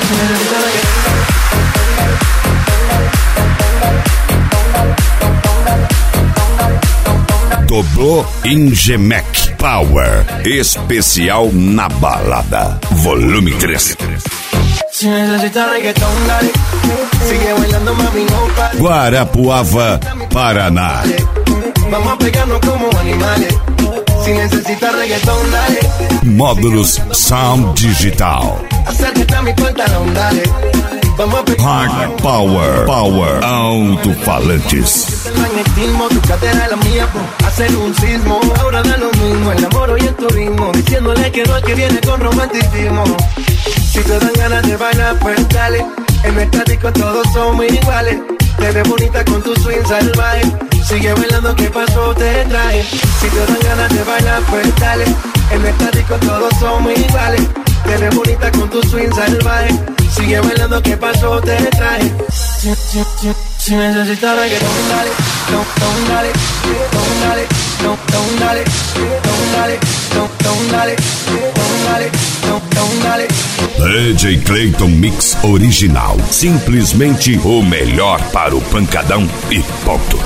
Doblô Ingemec Power, especial na balada, volume 3. Guarapuava, Paraná. Vamos a pegarnos como animales. Si necesitas reggaetón, dale. Módulos Sound Digital. Acércate a mi pantalón, dale. Vamos a pegarnos. Hard Power, alto-falantes. El magnetismo, tu cadera es la mía, hacer un sismo. Ahora da lo mismo, el amor y el turismo. Diciéndole que no es que viene con romanticismo. Si te dan ganas de bailar, pues dale. En nuestra disco todos somos iguales. Te ves bonita con tu swing salvaje. Sigue bailando, ¿qué pasó? Te traje. Si te dan ganas de bailar, pues dale. En nuestra disco todos somos iguales. Te ves bonita con tu swing salvaje. Sigue bailando, ¿qué pasó? Te traje. Si necesitas reggaetón, dale. Don't dale. Don't dale. Don't dale. Don't dale. Don't dale. Don't dale. Don't dale. DJ Clayton Mix Original. Simplesmente o melhor para o pancadão e ponto.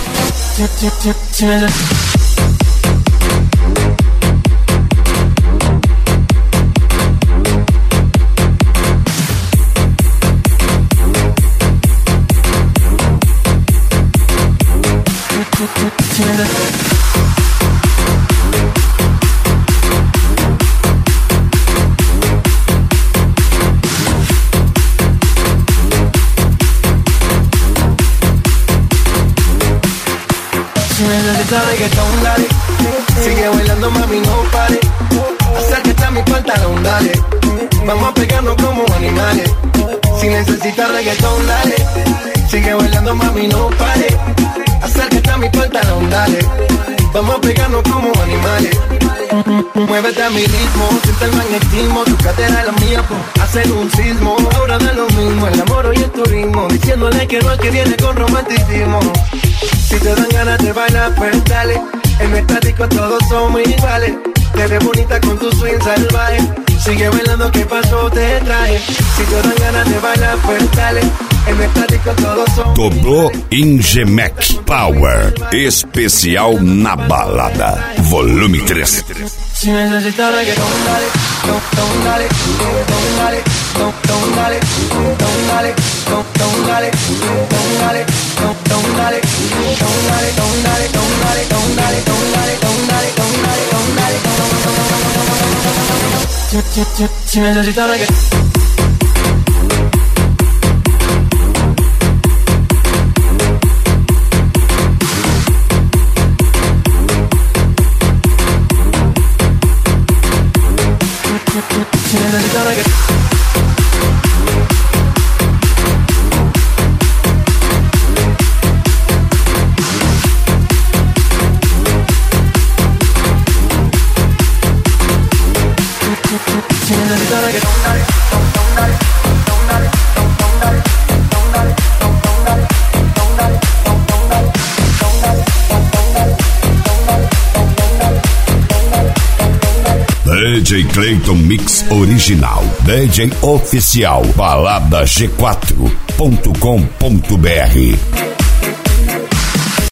Reggaetón, dale. Sigue bailando, mami, no pare. Acércate a mi pantalón, dale. Vamos a pegarnos como animales. Si necesitas reggaetón, dale. Sigue bailando, mami, no pare. Acércate a mi pantalón, dale. Vamos a pegarnos como animales. Muévete a mi ritmo, siente el magnetismo. Tu cadera es la mía, hacer un sismo. Ahora da lo mismo, el amor y el turismo. Diciéndole que no es que viene con romanticismo. Si te dan ganas de bailar, pues dale. En nuestra disco todos somos iguales. Te ves bonita con tu swing salvaje. Sigue bailando, ¿qué pasó? Te traje. Si te dan ganas de bailar, pues dale. En nuestra disco todos somos Doblô Ingemec Power, especial na balada, volume 3. Si necesitas reggaetón, dale. Don't dale. Don't dale. Don't dale. Don't dale. Don't dale. Don't dale. Don't dale. Don't dale. Don't dale. Don't dale. Don't dale. Don't dale. Don't dale. Don't dale. Don't dale. Don't dale. Si necesitas reggaetón. DJ Clayton Mix Original, DJ oficial, balada G4.com.br.